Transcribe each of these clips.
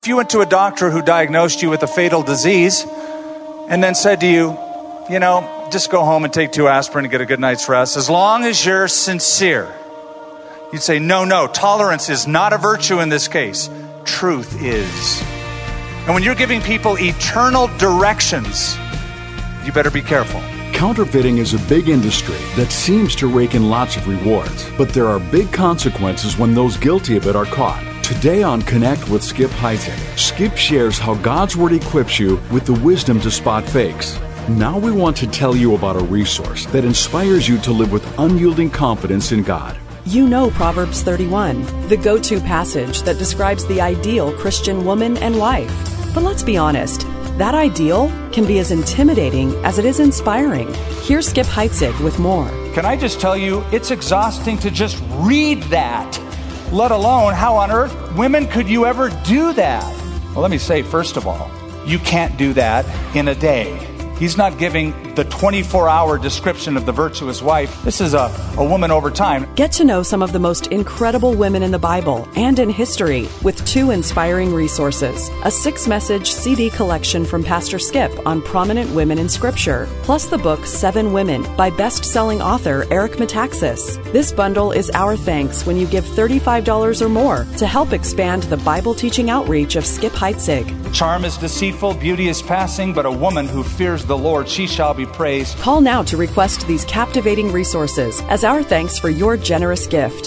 If you went to a doctor who diagnosed you with a fatal disease and then said to you, just go home and take 2 aspirin and get a good night's rest, as long as you're sincere, you'd say, no, tolerance is not a virtue in this case. Truth is. And when you're giving people eternal directions, you better be careful. Counterfeiting is a big industry that seems to rake in lots of rewards, but there are big consequences when those guilty of it are caught. Today on Connect with Skip Heitzig, Skip shares how God's Word equips you with the wisdom to spot fakes. Now we want to tell you about a resource that inspires you to live with unyielding confidence in God. You know Proverbs 31, the go-to passage that describes the ideal Christian woman and wife. But let's be honest, that ideal can be as intimidating as it is inspiring. Here's Skip Heitzig with more. Can I just tell you, it's exhausting to just read that, let alone how on earth, women, could you ever do that? Well, let me say, first of all, you can't do that in a day. He's not giving the 24-hour description of the virtuous wife. This is a woman over time. Get to know some of the most incredible women in the Bible and in history with 2 inspiring resources. A 6-message CD collection from Pastor Skip on prominent women in Scripture, plus the book 7 Women by best-selling author Eric Metaxas. This bundle is our thanks when you give $35 or more to help expand the Bible teaching outreach of Skip Heitzig. Charm is deceitful, beauty is passing, but a woman who fears the Lord, she shall be praised. Call now to request these captivating resources as our thanks for your generous gift.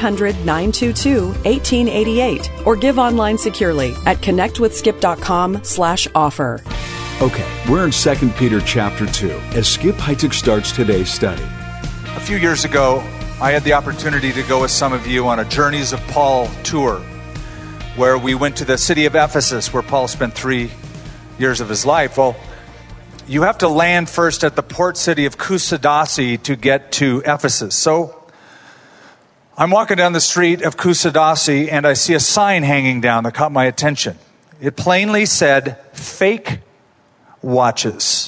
800-922-1888 or give online securely at connectwithskip.com/offer. Okay, we're in 2 Peter chapter 2 as Skip Heitzig starts today's study. A few years ago, I had the opportunity to go with some of you on a Journeys of Paul tour, where we went to the city of Ephesus, where Paul spent 3 years of his life. Well, you have to land first at the port city of Kusadasi to get to Ephesus. So I'm walking down the street of Kusadasi and I see a sign hanging down that caught my attention. It plainly said, "Fake watches."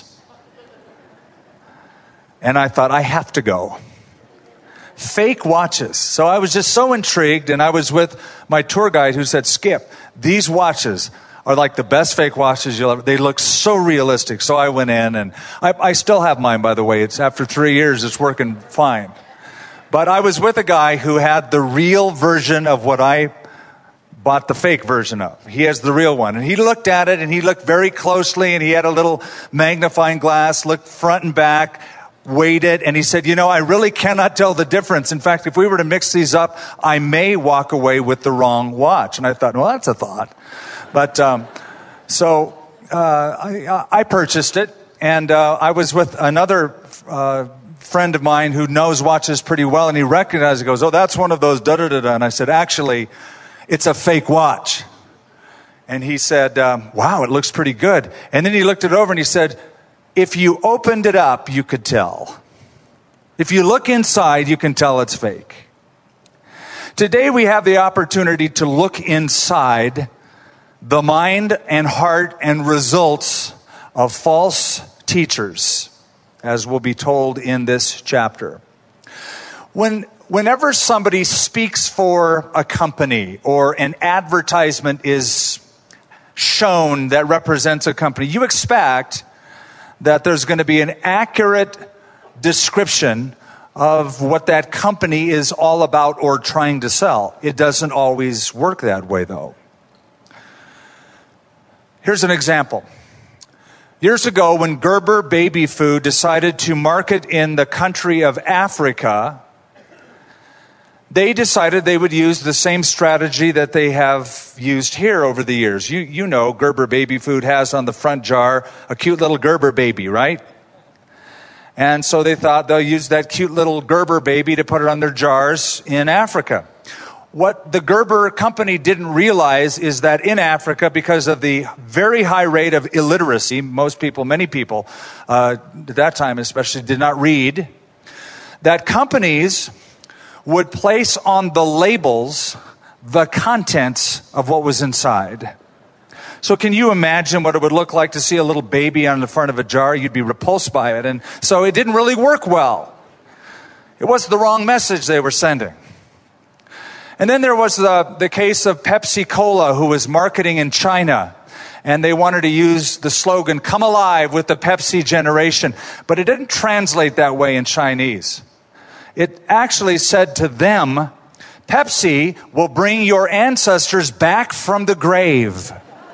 And I thought, I have to go. Fake watches. So I was just so intrigued, and I was with my tour guide who said, "Skip, these watches are like the best fake watches you'll ever." They look so realistic. So I went in, and I still have mine, by the way. It's after 3 years, it's working fine. But I was with a guy who had the real version of what I bought the fake version of. He has the real one. And he looked at it, and he looked very closely, and he had a little magnifying glass, looked front and back, weighed it, and he said, I really cannot tell the difference. In fact, if we were to mix these up, I may walk away with the wrong watch. And I thought, well, that's a thought. But I purchased it, and I was with another friend of mine who knows watches pretty well, and he recognized it. He goes, "Oh, that's one of those da-da-da-da." And I said, "Actually, it's a fake watch." And he said, "Wow, it looks pretty good." And then he looked it over and he said, "If you opened it up, you could tell. If you look inside, you can tell it's fake." Today we have the opportunity to look inside the mind and heart and results of false teachers, as will be told in this chapter. Whenever somebody speaks for a company or an advertisement is shown that represents a company, you expect that there's going to be an accurate description of what that company is all about or trying to sell. It doesn't always work that way, though. Here's an example. Years ago, when Gerber Baby Food decided to market in the country of Africa, they decided they would use the same strategy that they have used here over the years. You know Gerber Baby Food has on the front jar a cute little Gerber baby, right? And so they thought they'll use that cute little Gerber baby to put it on their jars in Africa. What the Gerber company didn't realize is that in Africa, because of the very high rate of illiteracy, many people at that time especially did not read, that companies would place on the labels the contents of what was inside. So can you imagine what it would look like to see a little baby on the front of a jar? You'd be repulsed by it. And so it didn't really work well. It was the wrong message they were sending. And then there was the case of Pepsi-Cola, who was marketing in China. And they wanted to use the slogan, "Come alive with the Pepsi generation." But it didn't translate that way in Chinese. It actually said to them, "Pepsi will bring your ancestors back from the grave."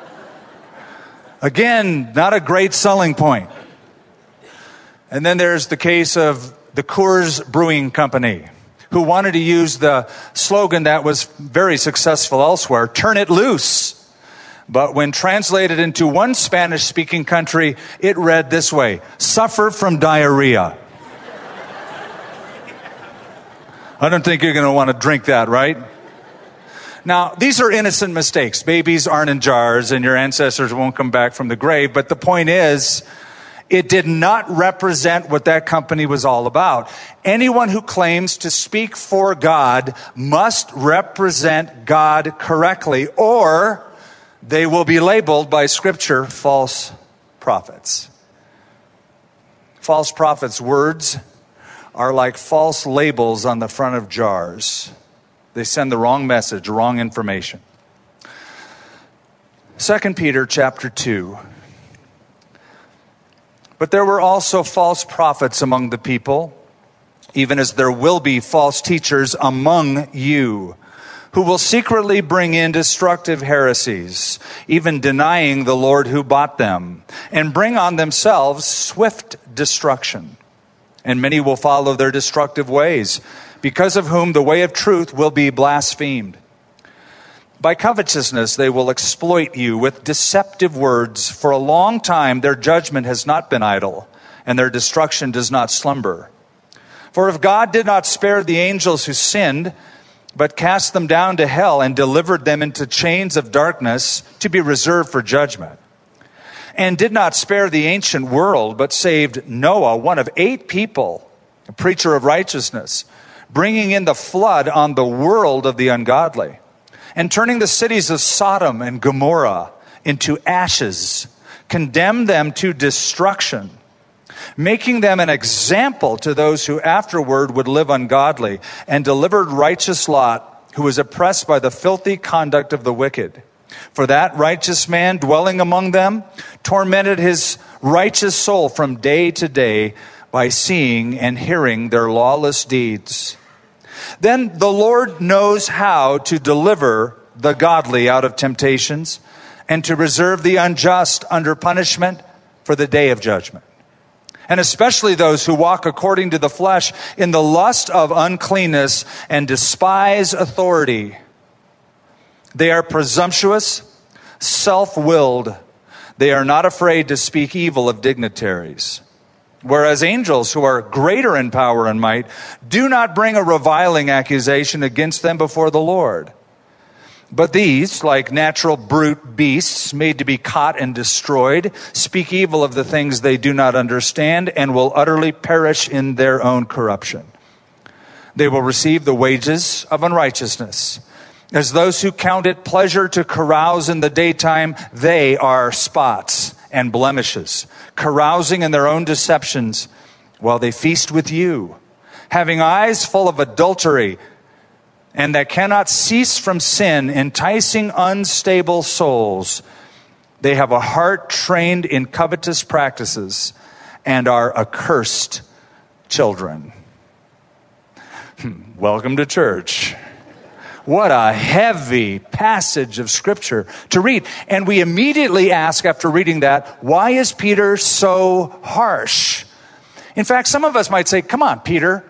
Again, not a great selling point. And then there's the case of the Coors Brewing Company, who wanted to use the slogan that was very successful elsewhere, "Turn it loose." But when translated into one Spanish-speaking country, it read this way, "Suffer from diarrhea." I don't think you're going to want to drink that, right? Now, these are innocent mistakes. Babies aren't in jars, and your ancestors won't come back from the grave. But the point is, it did not represent what that company was all about. Anyone who claims to speak for God must represent God correctly, or they will be labeled by Scripture false prophets. False prophets' words are like false labels on the front of jars. They send the wrong message, wrong information. 2 Peter chapter 2. But there were also false prophets among the people, even as there will be false teachers among you, who will secretly bring in destructive heresies, even denying the Lord who bought them, and bring on themselves swift destruction. And many will follow their destructive ways, because of whom the way of truth will be blasphemed. By covetousness they will exploit you with deceptive words. For a long time their judgment has not been idle, and their destruction does not slumber. For if God did not spare the angels who sinned, but cast them down to hell and delivered them into chains of darkness to be reserved for judgment, and did not spare the ancient world, but saved Noah, one of 8 people, a preacher of righteousness, bringing in the flood on the world of the ungodly, and turning the cities of Sodom and Gomorrah into ashes, condemned them to destruction, making them an example to those who afterward would live ungodly, and delivered righteous Lot, who was oppressed by the filthy conduct of the wicked. For that righteous man dwelling among them tormented his righteous soul from day to day by seeing and hearing their lawless deeds. Then the Lord knows how to deliver the godly out of temptations, and to reserve the unjust under punishment for the day of judgment. And especially those who walk according to the flesh in the lust of uncleanness and despise authority. They are presumptuous, self-willed. They are not afraid to speak evil of dignitaries. Whereas angels, who are greater in power and might, do not bring a reviling accusation against them before the Lord. But these, like natural brute beasts made to be caught and destroyed, speak evil of the things they do not understand, and will utterly perish in their own corruption. They will receive the wages of unrighteousness. As those who count it pleasure to carouse in the daytime, they are spots and blemishes, carousing in their own deceptions while they feast with you, having eyes full of adultery, and that cannot cease from sin, enticing unstable souls. They have a heart trained in covetous practices and are accursed children. Welcome to church. What a heavy passage of Scripture to read. And we immediately ask after reading that, why is Peter so harsh? In fact, some of us might say, come on, Peter.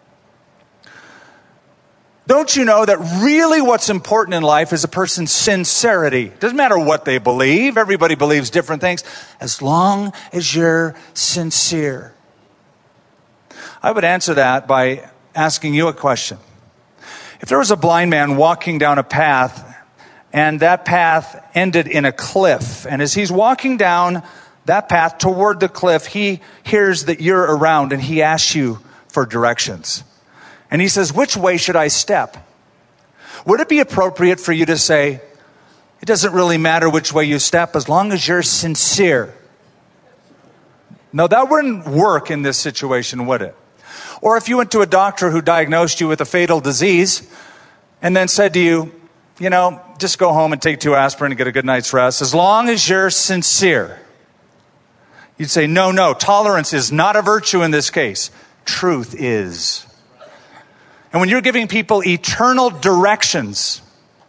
Don't you know that really what's important in life is a person's sincerity? Doesn't matter what they believe. Everybody believes different things. As long as you're sincere. I would answer that by asking you a question. If there was a blind man walking down a path, and that path ended in a cliff, and as he's walking down that path toward the cliff, he hears that you're around, and he asks you for directions. And he says, which way should I step? Would it be appropriate for you to say, it doesn't really matter which way you step as long as you're sincere? No, that wouldn't work in this situation, would it? Or if you went to a doctor who diagnosed you with a fatal disease, and then said to you, just go home and take 2 aspirin and get a good night's rest, as long as you're sincere, you'd say, no, tolerance is not a virtue in this case. Truth is. And when you're giving people eternal directions,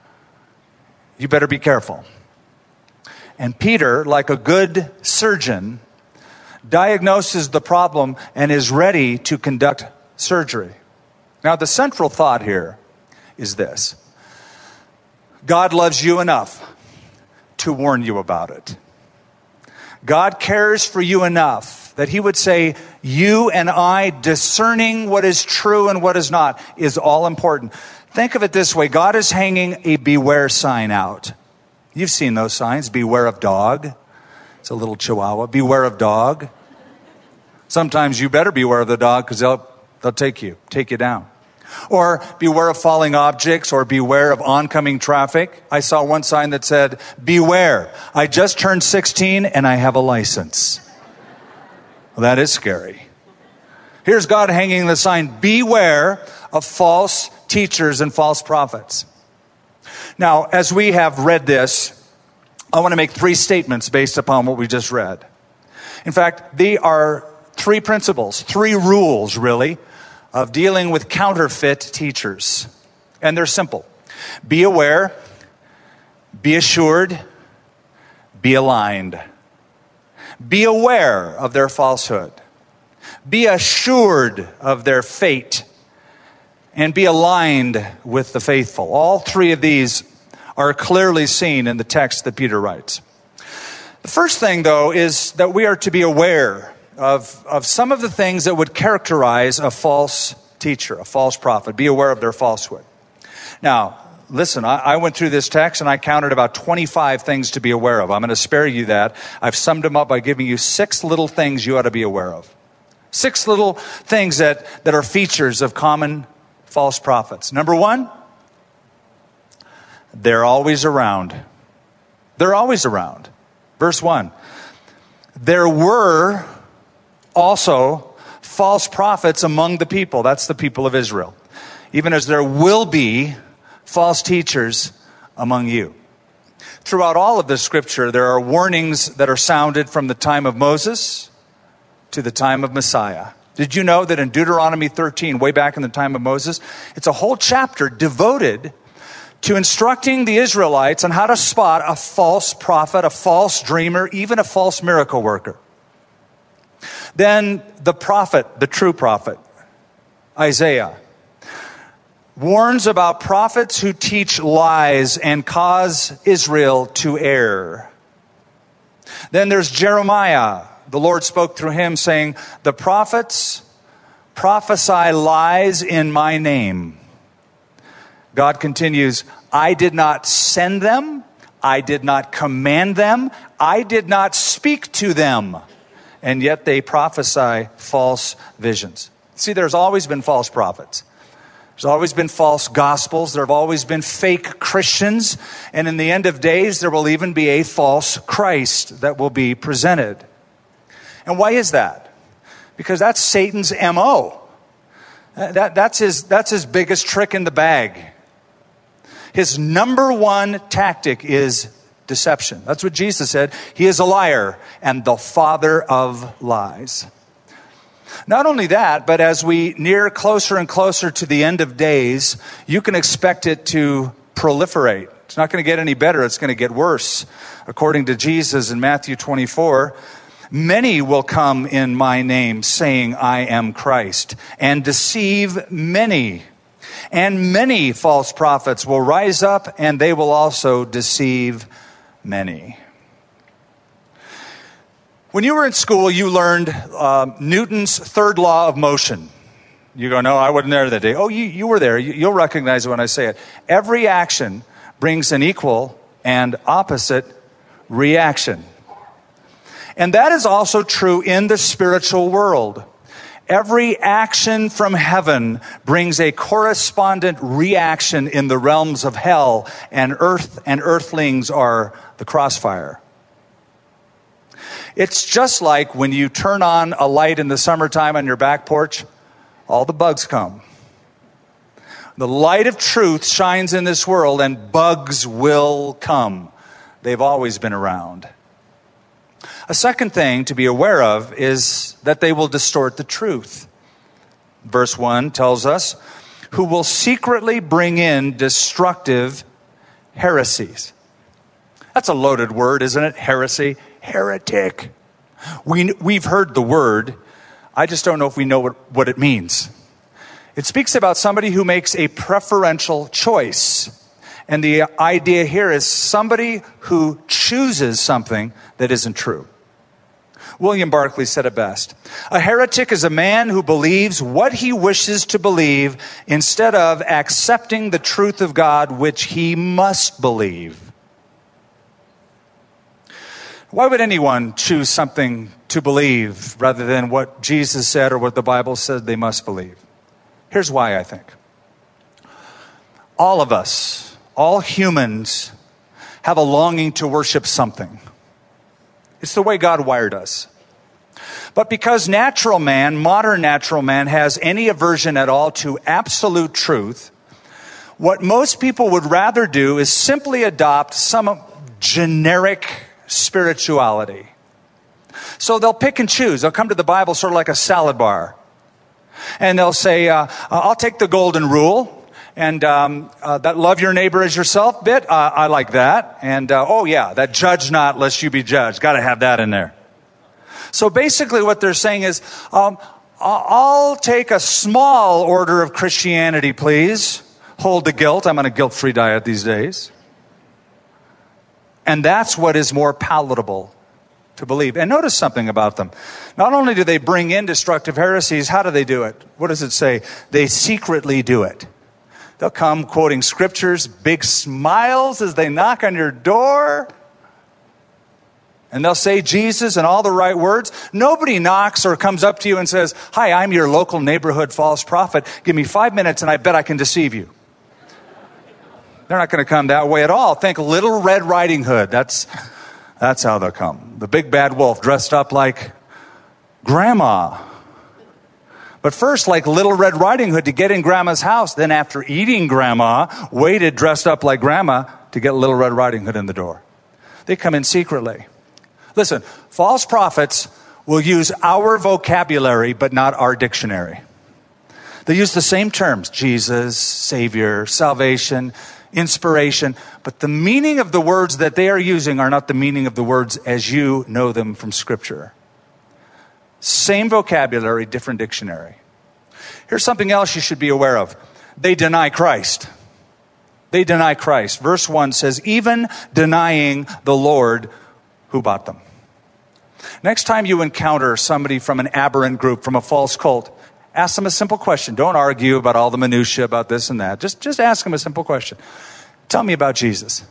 you better be careful. And Peter, like a good surgeon, diagnoses the problem and is ready to conduct surgery. Now, the central thought here is this: God loves you enough to warn you about it. God cares for you enough that he would say, you and I discerning what is true and what is not is all important. Think of it this way. God is hanging a beware sign out. You've seen those signs. Beware of dog. It's a little chihuahua. Beware of dog. Sometimes you better beware of the dog because they'll take you down. Or beware of falling objects, or beware of oncoming traffic. I saw one sign that said, beware, I just turned 16 and I have a license. Well, that is scary. Here's God hanging the sign, beware of false teachers and false prophets. Now, as we have read this, I want to make 3 statements based upon what we just read. In fact, they are 3 principles, 3 rules, really, of dealing with counterfeit teachers. And they're simple. Be aware, be assured, be aligned. Be aware of their falsehood. Be assured of their fate. And be aligned with the faithful. All 3 of these are clearly seen in the text that Peter writes. The first thing, though, is that we are to be aware of some of the things that would characterize a false teacher, a false prophet. Be aware of their falsehood. Now, listen, I went through this text and I counted about 25 things to be aware of. I'm going to spare you that. I've summed them up by giving you 6 little things you ought to be aware of. 6 little things that are features of common false prophets. Number 1, they're always around. They're always around. Verse 1, there were also false prophets among the people. That's the people of Israel. Even as there will be false teachers among you. Throughout all of the scripture, there are warnings that are sounded from the time of Moses to the time of Messiah. Did you know that in Deuteronomy 13, way back in the time of Moses, it's a whole chapter devoted to instructing the Israelites on how to spot a false prophet, a false dreamer, even a false miracle worker. Then the prophet, the true prophet, Isaiah, warns about prophets who teach lies and cause Israel to err. Then there's Jeremiah. The Lord spoke through him saying, the prophets prophesy lies in my name. God continues, I did not send them. I did not command them. I did not speak to them. And yet they prophesy false visions. See, there's always been false prophets. There's always been false gospels. There have always been fake Christians. And in the end of days, there will even be a false Christ that will be presented. And why is that? Because that's Satan's MO. That's his biggest trick in the bag. His number 1 tactic is deception. That's what Jesus said. He is a liar and the father of lies. Not only that, but as we near closer and closer to the end of days, you can expect it to proliferate. It's not going to get any better. It's going to get worse. According to Jesus in Matthew 24, many will come in my name saying, I am Christ, and deceive many. And many false prophets will rise up, and they will also deceive many. When you were in school, you learned Newton's third law of motion. You go, no, I wasn't there that day. Oh, you were there. You'll recognize it when I say it. Every action brings an equal and opposite reaction. And that is also true in the spiritual world. Every action from heaven brings a correspondent reaction in the realms of hell, and earth and earthlings are the crossfire. It's just like when you turn on a light in the summertime on your back porch, all the bugs come. The light of truth shines in this world, and bugs will come. They've always been around. A second thing to be aware of is that they will distort the truth. Verse 1 tells us, who will secretly bring in destructive heresies. That's a loaded word, isn't it? Heresy, heretic. We've heard the word. I just don't know if we know what it means. It speaks about somebody who makes a preferential choice. And the idea here is somebody who chooses something that isn't true. William Barclay said it best. A heretic is a man who believes what he wishes to believe instead of accepting the truth of God, which he must believe. Why would anyone choose something to believe rather than what Jesus said or what the Bible said they must believe? Here's why, I think. All of us, all humans, have a longing to worship something. It's the way God wired us. But because natural man, modern natural man, has any aversion at all to absolute truth, what most people would rather do is simply adopt some generic spirituality. So they'll pick and choose. They'll come to the Bible sort of like a salad bar. And they'll say, I'll take the golden rule. And that love your neighbor as yourself bit, I like that. And that judge not lest you be judged. Got to have that in there. So basically what they're saying is, I'll take a small order of Christianity, please. Hold the guilt. I'm on a guilt-free diet these days. And that's what is more palatable to believe. And notice something about them. Not only do they bring in destructive heresies, how do they do it? What does it say? They secretly do it. They'll come quoting scriptures, big smiles as they knock on your door. And they'll say Jesus and all the right words. Nobody knocks or comes up to you and says, hi, I'm your local neighborhood false prophet. Give me 5 minutes and I bet I can deceive you. They're not going to come that way at all. Think Little Red Riding Hood. That's how they'll come. The big bad wolf dressed up like grandma. But first, like Little Red Riding Hood, to get in grandma's house. Then after eating grandma, waited dressed up like grandma to get Little Red Riding Hood in the door. They come in secretly. Listen, false prophets will use our vocabulary, but not our dictionary. They use the same terms, Jesus, Savior, salvation, inspiration, but the meaning of the words that they are using are not the meaning of the words as you know them from Scripture. Same vocabulary, different dictionary. Here's something else you should be aware of. They deny Christ. They deny Christ. Verse 1 says, even denying the Lord who bought them. Next time you encounter somebody from an aberrant group, from a false cult, ask them a simple question. Don't argue about all the minutiae about this and that. Just ask them a simple question. Tell me about Jesus.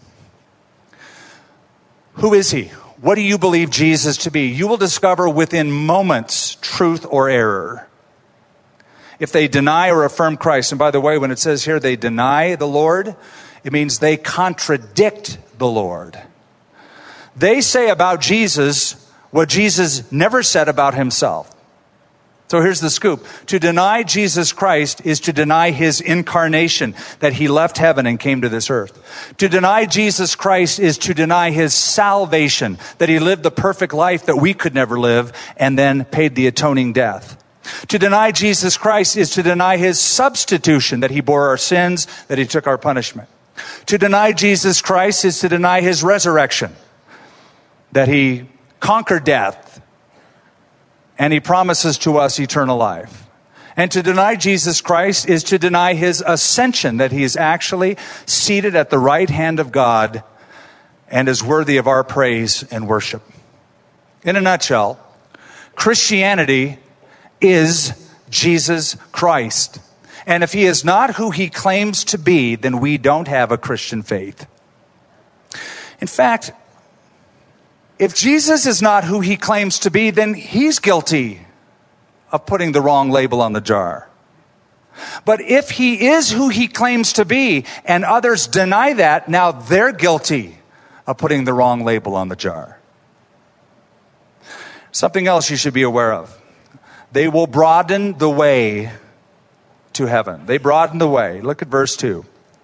Who is he? What do you believe Jesus to be? You will discover within moments truth or error. If they deny or affirm Christ, and by the way, when it says here they deny the Lord, it means they contradict the Lord. They say about Jesus what Jesus never said about himself. So here's the scoop. To deny Jesus Christ is to deny his incarnation, that he left heaven and came to this earth. To deny Jesus Christ is to deny his salvation, that he lived the perfect life that we could never live and then paid the atoning death. To deny Jesus Christ is to deny his substitution, that he bore our sins, that he took our punishment. To deny Jesus Christ is to deny his resurrection, that he conquered death, and he promises to us eternal life. And to deny Jesus Christ is to deny his ascension, that he is actually seated at the right hand of God and is worthy of our praise and worship. In a nutshell, Christianity is Jesus Christ. And if he is not who he claims to be, then we don't have a Christian faith. In fact, if Jesus is not who he claims to be, then he's guilty of putting the wrong label on the jar. But if he is who he claims to be and others deny that, now they're guilty of putting the wrong label on the jar. Something else you should be aware of. They will broaden the way to heaven. They broadened the way. Look at verse 2.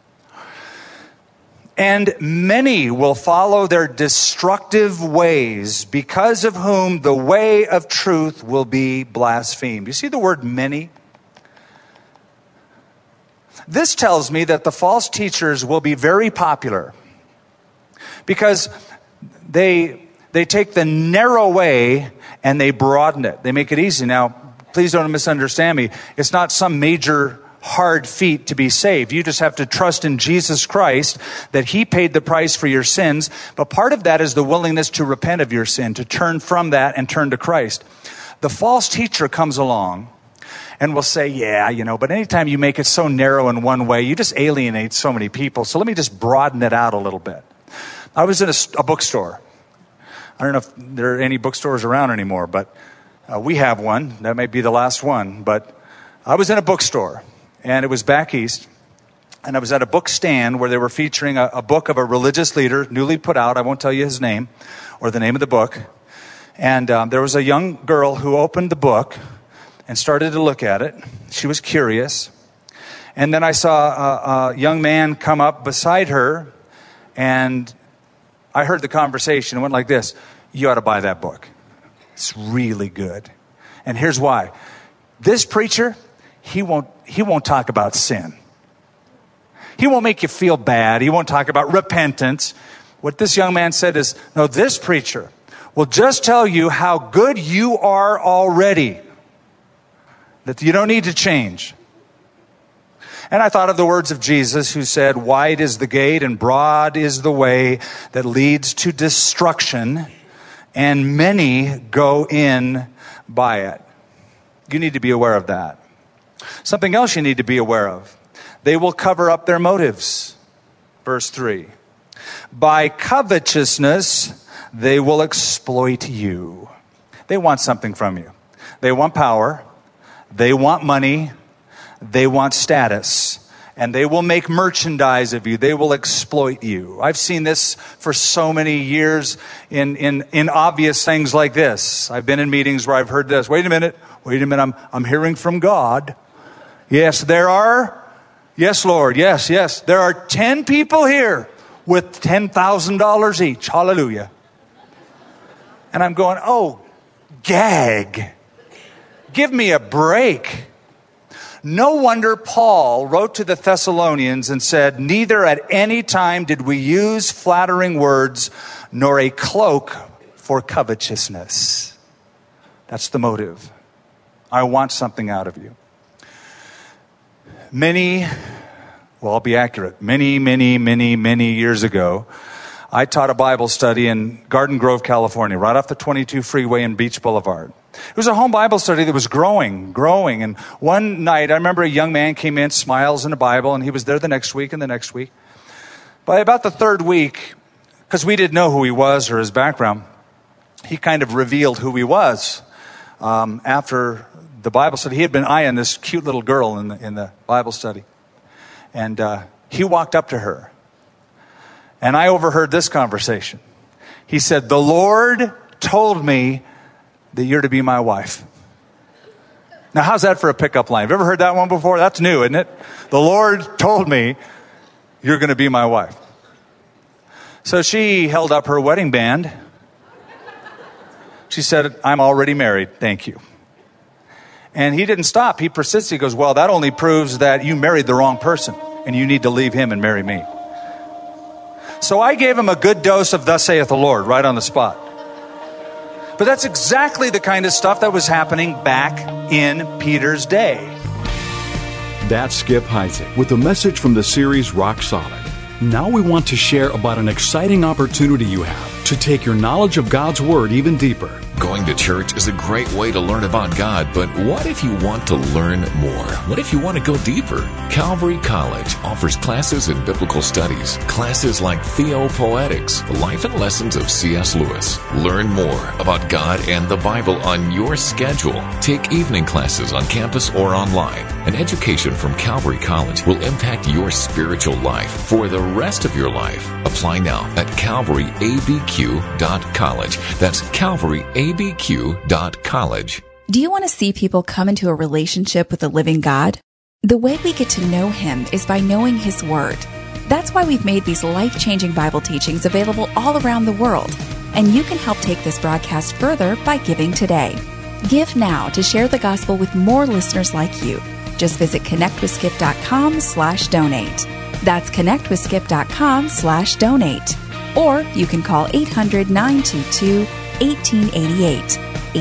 And many will follow their destructive ways, because of whom the way of truth will be blasphemed. You see the word many? This tells me that the false teachers will be very popular because they take the narrow way and they broaden it. They make it easy. Now, please don't misunderstand me. It's not some major hard feat to be saved. You just have to trust in Jesus Christ that He paid the price for your sins. But part of that is the willingness to repent of your sin, to turn from that and turn to Christ. The false teacher comes along and will say, yeah, but anytime you make it so narrow in one way, you just alienate so many people. So let me just broaden it out a little bit. I was in a bookstore. I don't know if there are any bookstores around anymore, but we have one. That may be the last one. But I was in a bookstore. And it was back east, and I was at a book stand where they were featuring a book of a religious leader, newly put out. I won't tell you his name or the name of the book. And there was a young girl who opened the book and started to look at it. She was curious. And then I saw a young man come up beside her, and I heard the conversation. It went like this: you ought to buy that book. It's really good. And here's why. This preacher, he won't talk about sin. He won't make you feel bad. He won't talk about repentance. What this young man said is, no, this preacher will just tell you how good you are already, that you don't need to change. And I thought of the words of Jesus, who said, wide is the gate and broad is the way that leads to destruction, and many go in by it. You need to be aware of that. Something else you need to be aware of. They will cover up their motives. Verse 3. By covetousness, they will exploit you. They want something from you. They want power. They want money. They want status. And they will make merchandise of you. They will exploit you. I've seen this for so many years in obvious things like this. I've been in meetings where I've heard this. Wait a minute, I'm hearing from God. Yes, there are. Yes, Lord. Yes. There are 10 people here with $10,000 each. Hallelujah. And I'm going, oh, gag. Give me a break. No wonder Paul wrote to the Thessalonians and said, neither at any time did we use flattering words, nor a cloak for covetousness. That's the motive. I want something out of you. I'll be accurate. Many years ago, I taught a Bible study in Garden Grove, California, right off the 22 freeway in Beach Boulevard. It was a home Bible study that was growing. And one night, I remember a young man came in, smiles in a Bible, and he was there the next week and the next week. By about the third week, because we didn't know who he was or his background, he kind of revealed who he was. After the Bible study, he had been eyeing this cute little girl in the Bible study. And he walked up to her. And I overheard this conversation. He said, the Lord told me that you're to be my wife. Now, how's that for a pickup line? Have you ever heard that one before? That's new, isn't it? The Lord told me you're going to be my wife. So she held up her wedding band. She said, I'm already married. Thank you. And he didn't stop. He persisted. He goes, well, that only proves that you married the wrong person and you need to leave him and marry me. So I gave him a good dose of thus saith the Lord right on the spot. But that's exactly the kind of stuff that was happening back in Peter's day. That's Skip Heitzig with a message from the series Rock Solid. Now we want to share about an exciting opportunity you have to take your knowledge of God's Word even deeper. Going to church is a great way to learn about God, but what if you want to learn more? What if you want to go deeper? Calvary College offers classes in biblical studies, classes like Theopoetics, the life and lessons of C.S. Lewis. Learn more about God and the Bible on your schedule. Take evening classes on campus or online. An education from Calvary College will impact your spiritual life for the rest of your life. Apply now at calvaryabq.college. That's calvaryabq.college. Do you want to see people come into a relationship with the living God? The way we get to know Him is by knowing His Word. That's why we've made these life-changing Bible teachings available all around the world. And you can help take this broadcast further by giving today. Give now to share the gospel with more listeners like you. Just visit connectwithskip.com/donate. That's connectwithskip.com/donate. Or you can call 800-922-1888.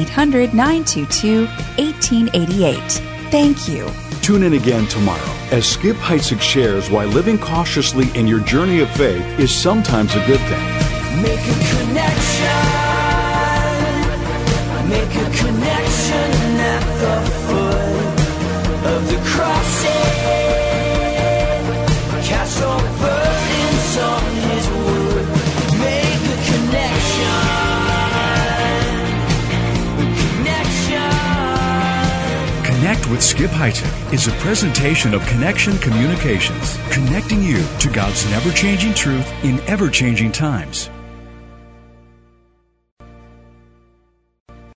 800-922-1888. Thank you. Tune in again tomorrow as Skip Heitzig shares why living cautiously in your journey of faith is sometimes a good thing. Make a connection. Make a connection at the foot of the cross. Cast all burdens on His wood. Make a connection. Connect with Skip Heitzig is a presentation of Connection Communications, connecting you to God's never-changing truth in ever-changing times.